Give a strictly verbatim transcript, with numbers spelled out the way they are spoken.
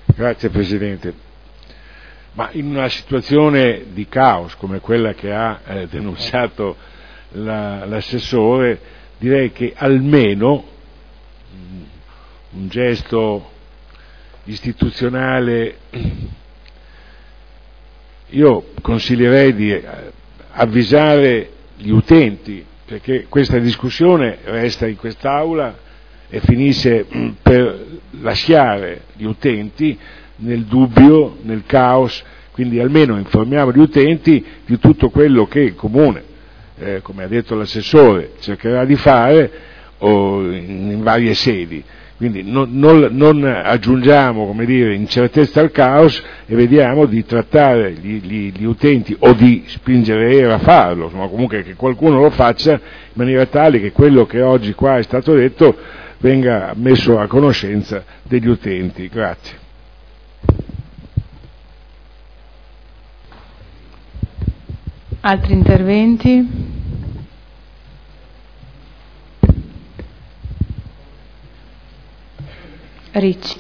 Grazie Presidente. Ma in una situazione di caos come quella che ha eh, denunciato la, l'assessore, direi che almeno mh, un gesto istituzionale, io consiglierei di avvisare gli utenti, perché questa discussione resta in quest'Aula e finisce per lasciare gli utenti nel dubbio, nel caos, quindi almeno informiamo gli utenti di tutto quello che il Comune, eh, come ha detto l'assessore, cercherà di fare o in, in varie sedi. Quindi non, non, non aggiungiamo, come dire, incertezza al caos e vediamo di trattare gli, gli, gli utenti o di spingere a farlo, insomma, comunque che qualcuno lo faccia in maniera tale che quello che oggi qua è stato detto venga messo a conoscenza degli utenti. Grazie. Altri interventi? Ricci.